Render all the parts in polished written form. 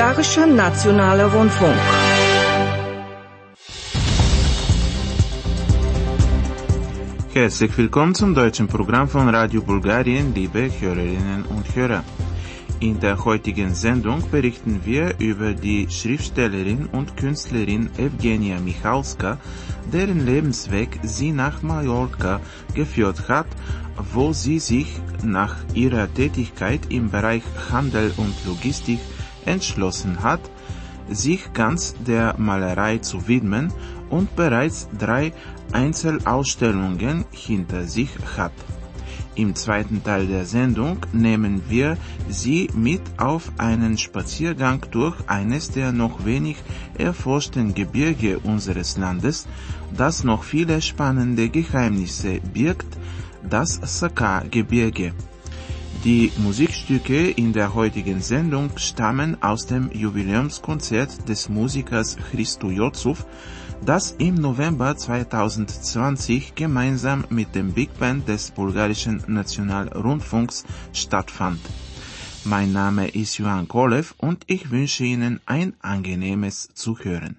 Bulgarischer Nationaler Rundfunk. Herzlich willkommen zum deutschen Programm von Radio Bulgarien, liebe Hörerinnen und Hörer. In der heutigen Sendung berichten wir über die Schriftstellerin und Künstlerin Evgenia Michalska, deren Lebensweg sie nach Mallorca geführt hat, wo sie sich nach ihrer Tätigkeit im Bereich Handel und Logistik entschlossen hat, sich ganz der Malerei zu widmen und bereits 3 Einzelausstellungen hinter sich hat. Im zweiten Teil der Sendung nehmen wir Sie mit auf einen Spaziergang durch eines der noch wenig erforschten Gebirge unseres Landes, das noch viele spannende Geheimnisse birgt, das Sakar-Gebirge. Die Musikstücke in der heutigen Sendung stammen aus dem Jubiläumskonzert des Musikers Christo Iosuf, das im November 2020 gemeinsam mit dem Big Band des Bulgarischen Nationalrundfunks stattfand. Mein Name ist Johan Kolev und ich wünsche Ihnen ein angenehmes Zuhören.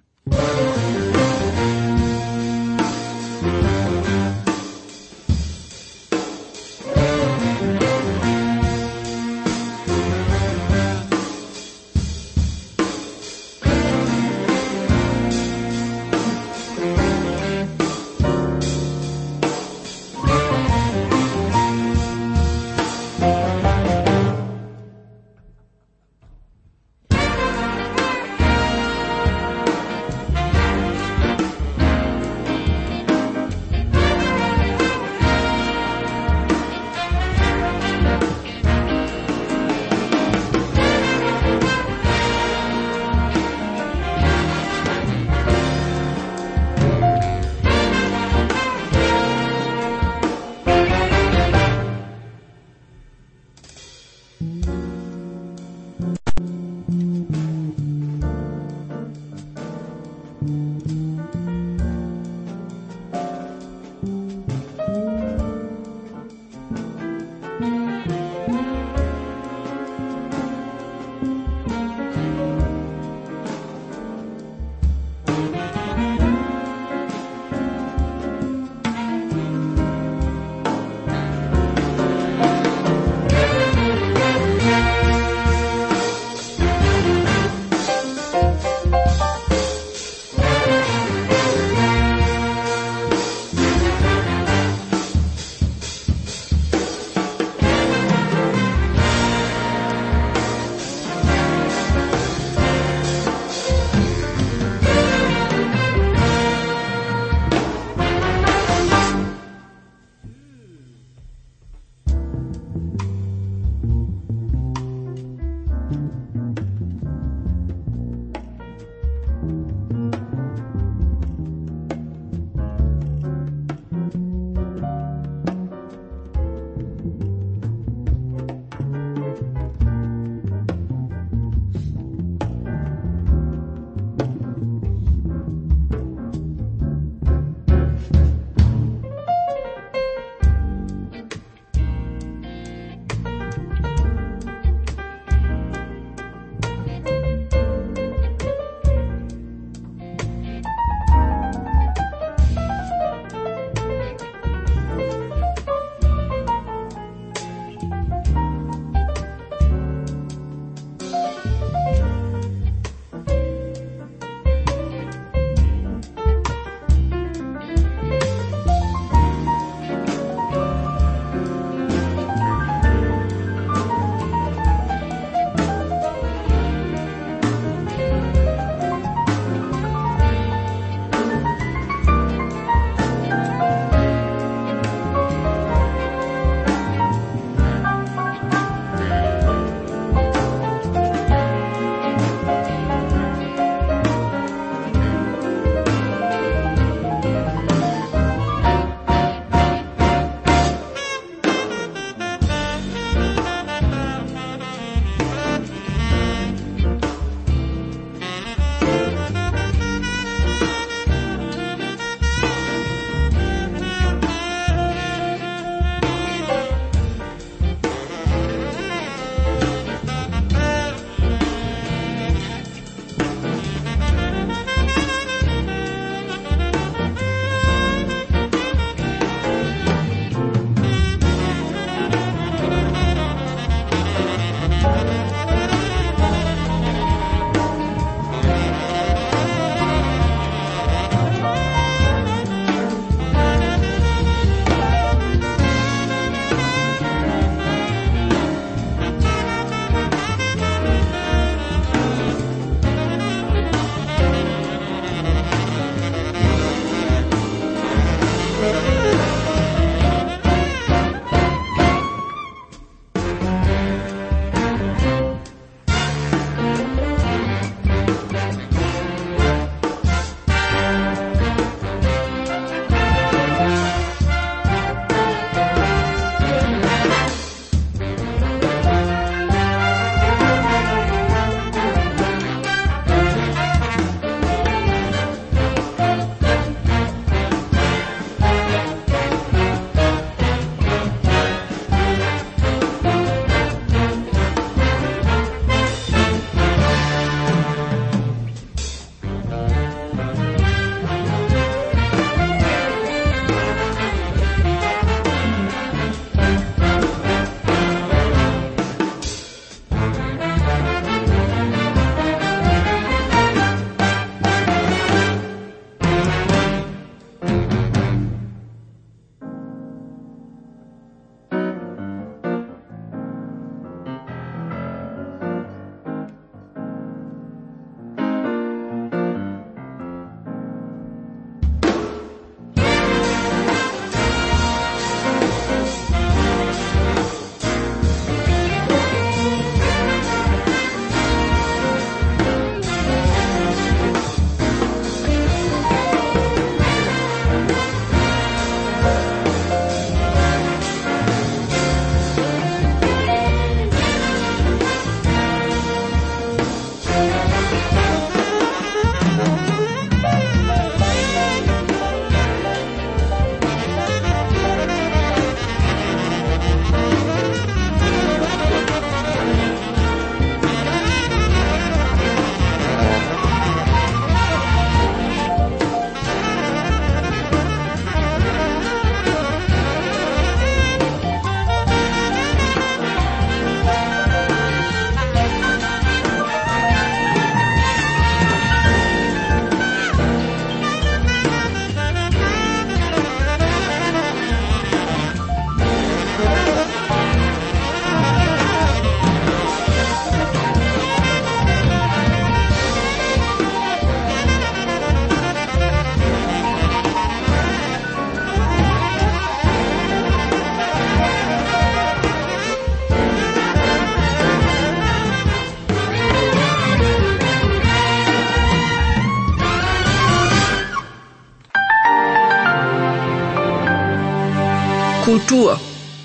Kultur.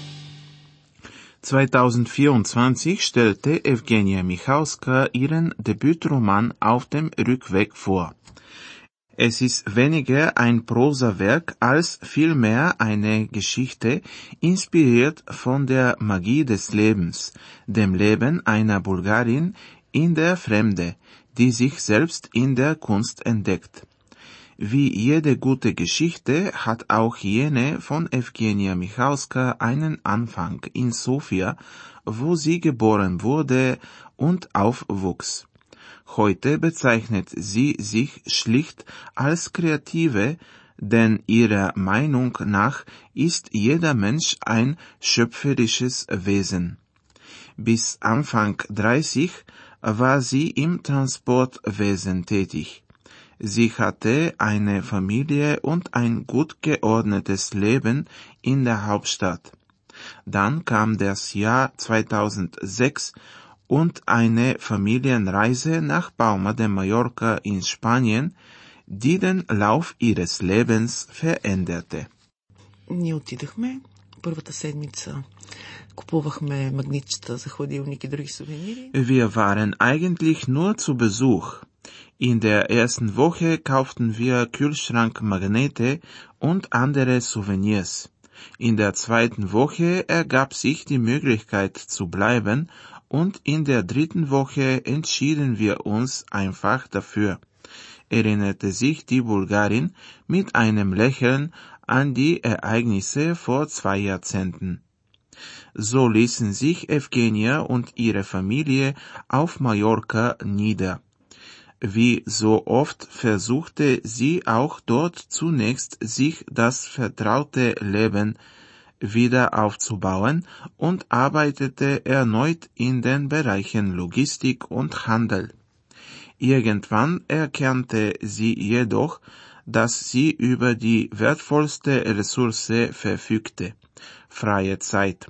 2024 stellte Evgenia Michalska ihren Debütroman Auf dem Rückweg vor. Es ist weniger ein Prosawerk als vielmehr eine Geschichte, inspiriert von der Magie des Lebens, dem Leben einer Bulgarin in der Fremde, die sich selbst in der Kunst entdeckt. Wie jede gute Geschichte hat auch jene von Evgenia Michalska einen Anfang in Sofia, wo sie geboren wurde und aufwuchs. Heute bezeichnet sie sich schlicht als Kreative, denn ihrer Meinung nach ist jeder Mensch ein schöpferisches Wesen. Bis Anfang 30 war sie im Transportwesen tätig. Sie hatte eine Familie und ein gut geordnetes Leben in der Hauptstadt. Dann kam das Jahr 2006 und eine Familienreise nach Palma de Mallorca in Spanien, die den Lauf ihres Lebens veränderte. Ние отидахме първата седмица. Купувахме магнитчета за хладилник и други сувенири. Wir waren eigentlich nur zu Besuch. In der ersten Woche kauften wir Kühlschrankmagnete und andere Souvenirs. In der zweiten Woche ergab sich die Möglichkeit zu bleiben und in der dritten Woche entschieden wir uns einfach dafür, erinnerte sich die Bulgarin mit einem Lächeln an die Ereignisse vor 2 Jahrzehnten. So ließen sich Evgenia und ihre Familie auf Mallorca nieder. Wie so oft versuchte sie auch dort zunächst sich das vertraute Leben wieder aufzubauen und arbeitete erneut in den Bereichen Logistik und Handel. Irgendwann erkannte sie jedoch, dass sie über die wertvollste Ressource verfügte: freie Zeit.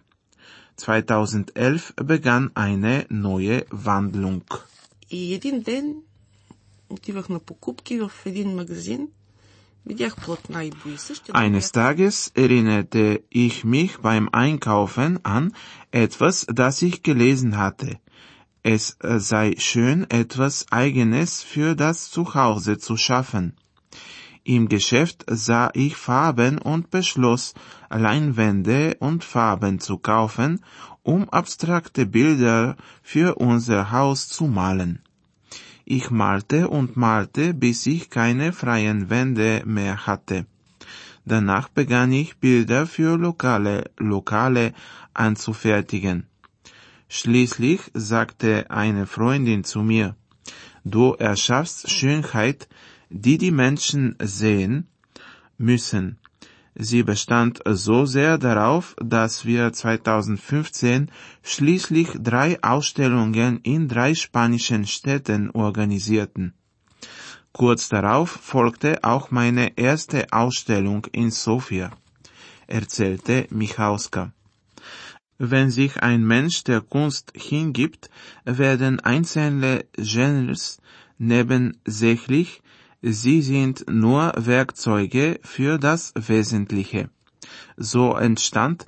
2011 begann eine neue Wandlung. И един ден отивах на покупки в един магазин. Видях платна и бои. Eines Tages erinnerte ich mich beim Einkaufen an etwas, das ich gelesen hatte. Es sei schön, etwas Eigenes für das Zuhause zu schaffen. Im Geschäft sah ich Farben und beschloss, Leinwände und Farben zu kaufen, um abstrakte Bilder für unser Haus zu malen. Ich malte und malte, bis ich keine freien Wände mehr hatte. Danach begann ich Bilder für Lokale anzufertigen. Schließlich sagte eine Freundin zu mir: Du erschaffst Schönheit, die die Menschen sehen müssen. Sie bestand so sehr darauf, dass wir 2015 schließlich 3 Ausstellungen in 3 spanischen Städten organisierten. Kurz darauf folgte auch meine erste Ausstellung in Sofia, erzählte Michalska. Wenn sich ein Mensch der Kunst hingibt, werden einzelne Genres nebensächlich. Sie sind nur Werkzeuge für das Wesentliche. So entstand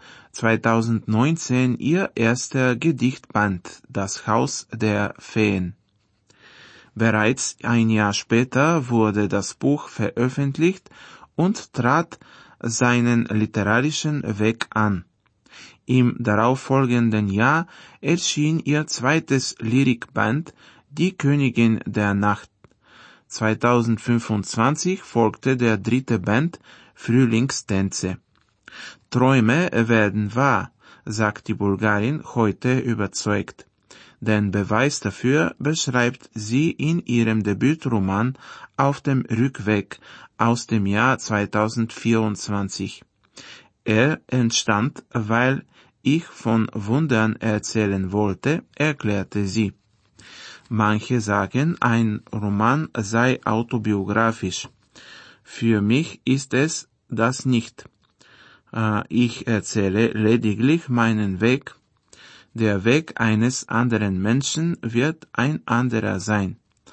2019 ihr erster Gedichtband, Das Haus der Feen. Bereits ein Jahr später wurde das Buch veröffentlicht und trat seinen literarischen Weg an. Im darauffolgenden Jahr erschien ihr zweites Lyrikband, Die Königin der Nacht. 2025 folgte der 3. Band, Frühlingstänze. Träume werden wahr, sagt die Bulgarin heute überzeugt. Den Beweis dafür beschreibt sie in ihrem Debütroman Auf dem Rückweg aus dem Jahr 2024. Er entstand, weil ich von Wundern erzählen wollte, erklärte sie. Manche sagen, ein Roman sei autobiografisch. Für mich ist es das nicht. Ich erzähle lediglich meinen Weg. Der Weg eines anderen Menschen wird ein anderer sein.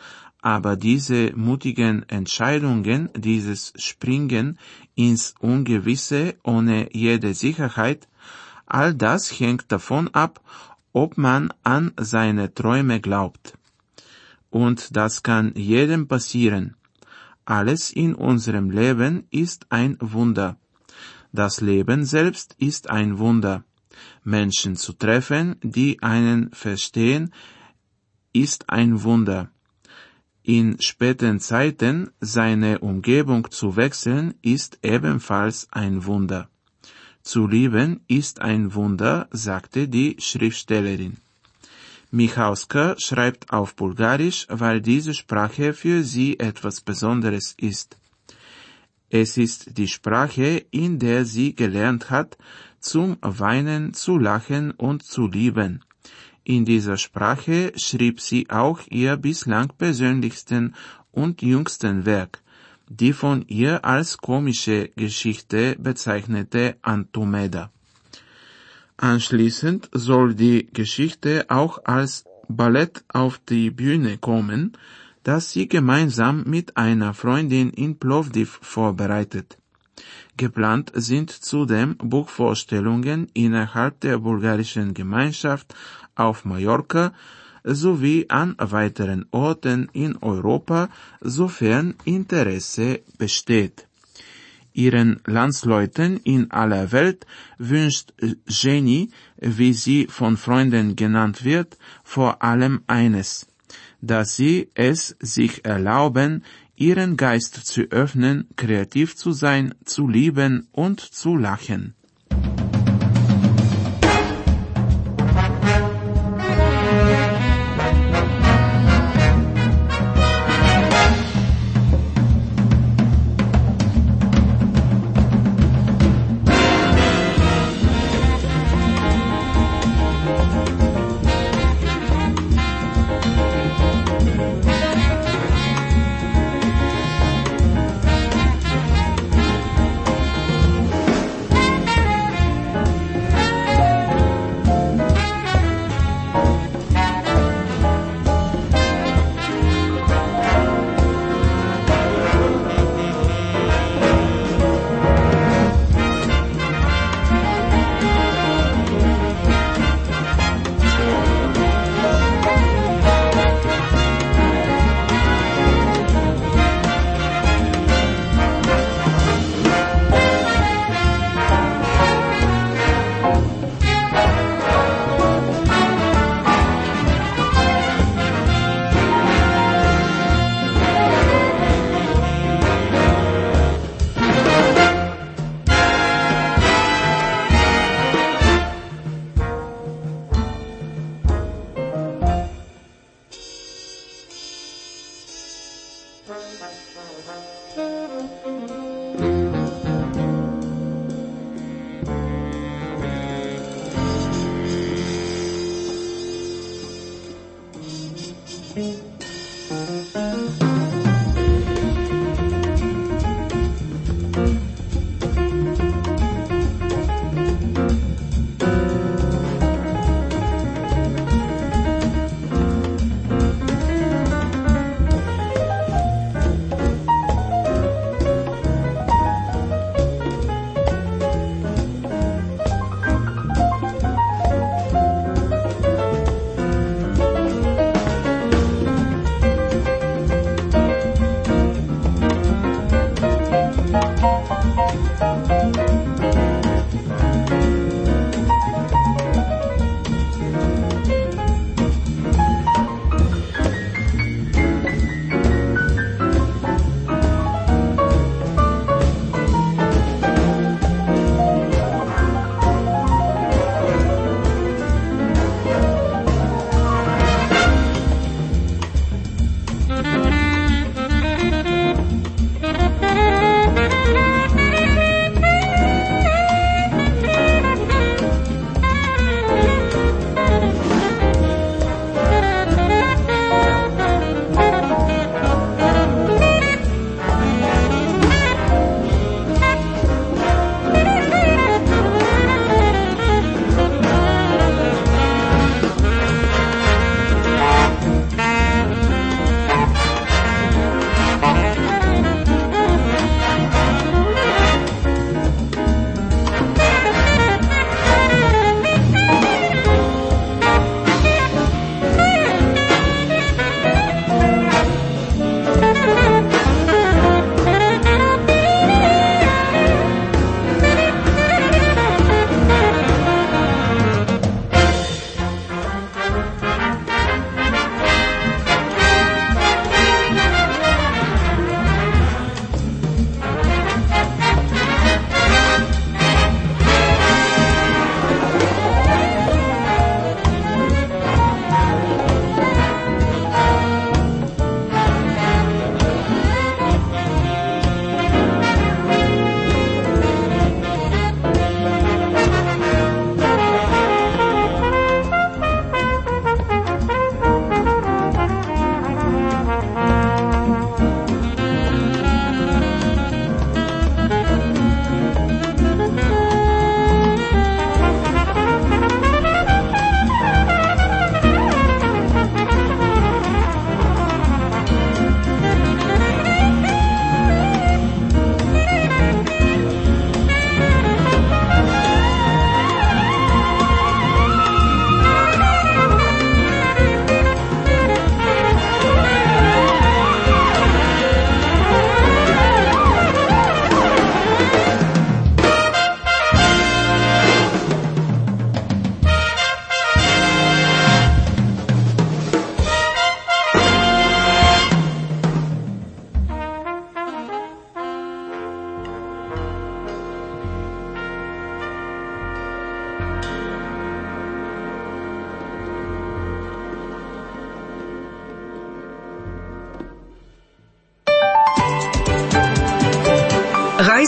Aber diese mutigen Entscheidungen, dieses Springen ins Ungewisse ohne jede Sicherheit, all das hängt davon ab, ob man an seine Träume glaubt. Und das kann jedem passieren. Alles in unserem Leben ist ein Wunder. Das Leben selbst ist ein Wunder. Menschen zu treffen, die einen verstehen, ist ein Wunder. In späten Zeiten seine Umgebung zu wechseln, ist ebenfalls ein Wunder. Zu lieben ist ein Wunder, sagte die Schriftstellerin. Michalska schreibt auf Bulgarisch, weil diese Sprache für sie etwas Besonderes ist. Es ist die Sprache, in der sie gelernt hat, zum Weinen, zu lachen und zu lieben. In dieser Sprache schrieb sie auch ihr bislang persönlichsten und jüngsten Werk, die von ihr als komische Geschichte bezeichnete Antomeda. Anschließend soll die Geschichte auch als Ballett auf die Bühne kommen, das sie gemeinsam mit einer Freundin in Plovdiv vorbereitet. Geplant sind zudem Buchvorstellungen innerhalb der bulgarischen Gemeinschaft auf Mallorca sowie an weiteren Orten in Europa, sofern Interesse besteht. Ihren Landsleuten in aller Welt wünscht Jenny, wie sie von Freunden genannt wird, vor allem eines, dass sie es sich erlauben, ihren Geist zu öffnen, kreativ zu sein, zu lieben und zu lachen.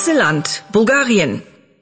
ganze Land, Bulgarien.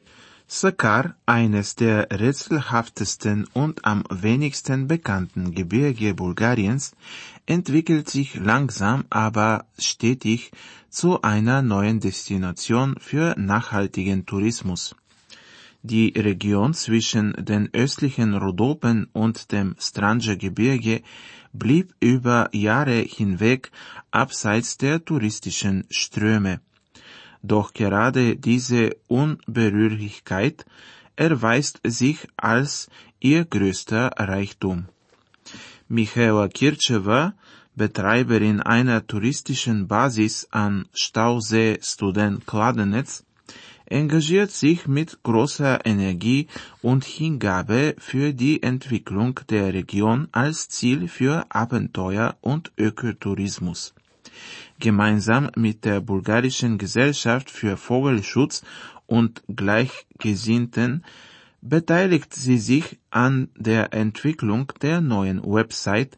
Sakar, eines der rätselhaftesten und am wenigsten bekannten Gebirge Bulgariens, entwickelt sich langsam, aber stetig zu einer neuen Destination für nachhaltigen Tourismus. Die Region zwischen den östlichen Rhodopen und dem Strandja-Gebirge blieb über Jahre hinweg abseits der touristischen Ströme. Doch gerade diese Unberührlichkeit erweist sich als ihr größter Reichtum. Michaela Kircheva, Betreiberin einer touristischen Basis am Stausee Student Kladenec, engagiert sich mit großer Energie und Hingabe für die Entwicklung der Region als Ziel für Abenteuer und Ökotourismus. Gemeinsam mit der Bulgarischen Gesellschaft für Vogelschutz und Gleichgesinnten beteiligt sie sich an der Entwicklung der neuen Website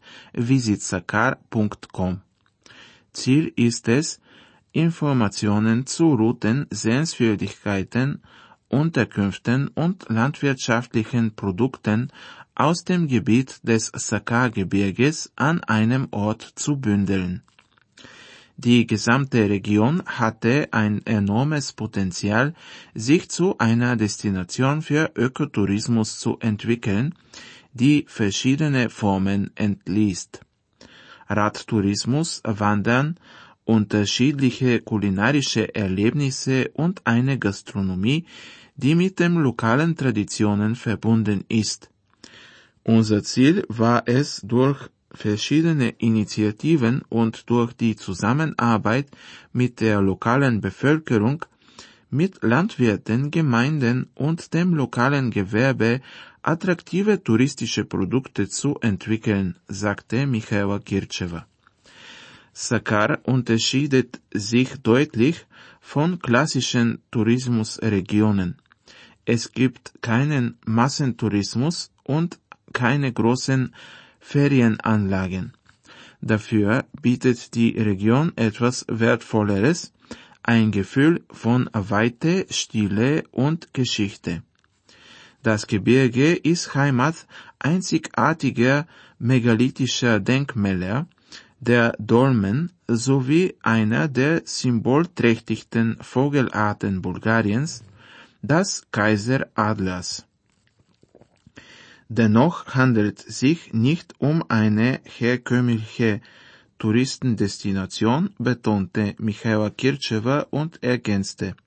visitsakar.com. Ziel ist es, Informationen zu Routen, Sehenswürdigkeiten, Unterkünften und landwirtschaftlichen Produkten aus dem Gebiet des Sakar-Gebirges an einem Ort zu bündeln. Die gesamte Region hatte ein enormes Potenzial, sich zu einer Destination für Ökotourismus zu entwickeln, die verschiedene Formen entliest. Radtourismus, Wandern, unterschiedliche kulinarische Erlebnisse und eine Gastronomie, die mit den lokalen Traditionen verbunden ist. Unser Ziel war es, durch verschiedene Initiativen und durch die Zusammenarbeit mit der lokalen Bevölkerung, mit Landwirten, Gemeinden und dem lokalen Gewerbe attraktive touristische Produkte zu entwickeln, sagte Michaela Kircheva. Sakar unterscheidet sich deutlich von klassischen Tourismusregionen. Es gibt keinen Massentourismus und keine großen Ferienanlagen. Dafür bietet die Region etwas Wertvolleres, ein Gefühl von Weite, Stille und Geschichte. Das Gebirge ist Heimat einzigartiger megalithischer Denkmäler, der Dolmen sowie einer der symbolträchtigsten Vogelarten Bulgariens, das Kaiseradlers. Dennoch handelt es sich nicht um eine herkömmliche Touristendestination, betonte Michaela Kircheva und ergänzte: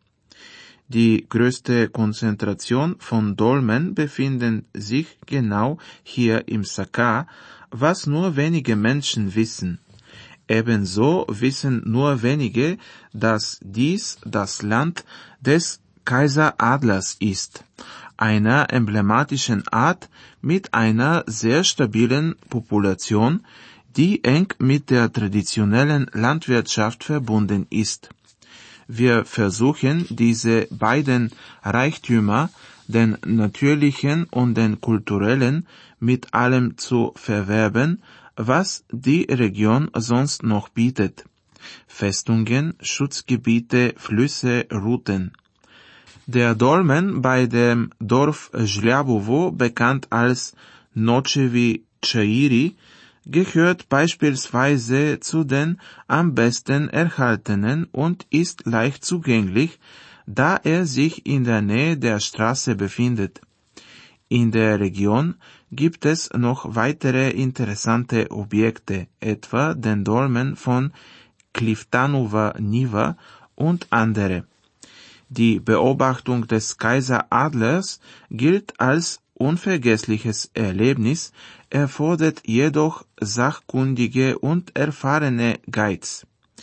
Die größte Konzentration von Dolmen befindet sich genau hier im Sakar, was nur wenige Menschen wissen. Ebenso wissen nur wenige, dass dies das Land des Kaiseradlers ist, einer emblematischen Art mit einer sehr stabilen Population, die eng mit der traditionellen Landwirtschaft verbunden ist. Wir versuchen, diese beiden Reichtümer, den natürlichen und den kulturellen, mit allem zu verwerben, was die Region sonst noch bietet. Festungen, Schutzgebiete, Flüsse, Routen. Der Dolmen bei dem Dorf Žljabovo, bekannt als Nočevi Čairi, gehört beispielsweise zu den am besten erhaltenen und ist leicht zugänglich, da er sich in der Nähe der Straße befindet. In der Region gibt es noch weitere interessante Objekte, etwa den Dolmen von Kliftanova Niva und andere. Die Beobachtung des Kaiseradlers gilt als unvergessliches Erlebnis, erfordert jedoch sachkundige und erfahrene Guides.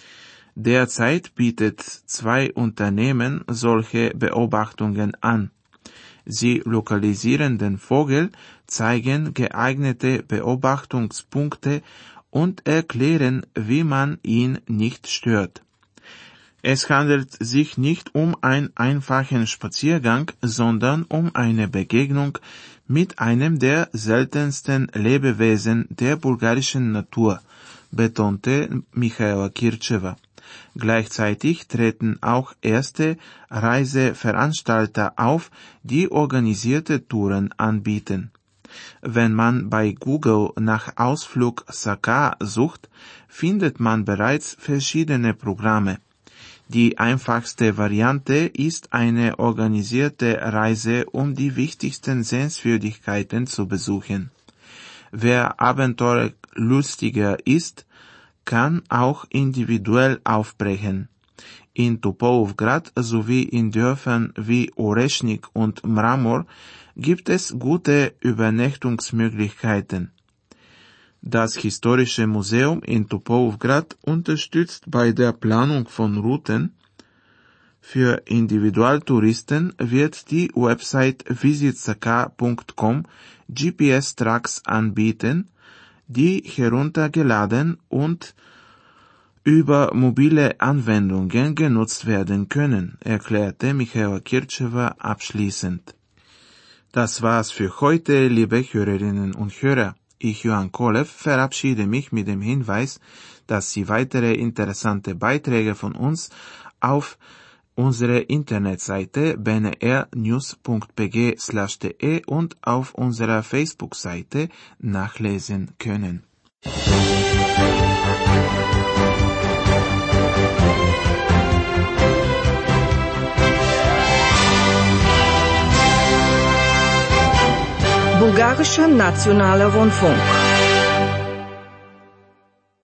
Derzeit bietet 2 Unternehmen solche Beobachtungen an. Sie lokalisieren den Vogel, zeigen geeignete Beobachtungspunkte und erklären, wie man ihn nicht stört. Es handelt sich nicht um einen einfachen Spaziergang, sondern um eine Begegnung mit einem der seltensten Lebewesen der bulgarischen Natur, betonte Michaela Kircheva. Gleichzeitig treten auch erste Reiseveranstalter auf, die organisierte Touren anbieten. Wenn man bei Google nach Ausflug Sakar sucht, findet man bereits verschiedene Programme. Die einfachste Variante ist eine organisierte Reise, um die wichtigsten Sehenswürdigkeiten zu besuchen. Wer abenteuerlustiger ist, kann auch individuell aufbrechen. In Topolovgrad sowie in Dörfern wie Oreschnik und Mramor gibt es gute Übernachtungsmöglichkeiten. Das Historische Museum in Topolovgrad unterstützt bei der Planung von Routen. Für Individualtouristen wird die Website visitsakar.com GPS-Tracks anbieten, die heruntergeladen und über mobile Anwendungen genutzt werden können, erklärte Michaela Kircheva abschließend. Das war's für heute, liebe Hörerinnen und Hörer. Ich, Johann Kolev, verabschiede mich mit dem Hinweis, dass Sie weitere interessante Beiträge von uns auf unsere Internetseite bnrnews.pg/de und auf unserer Facebook-Seite nachlesen können. Bulgarischer Nationaler Rundfunk.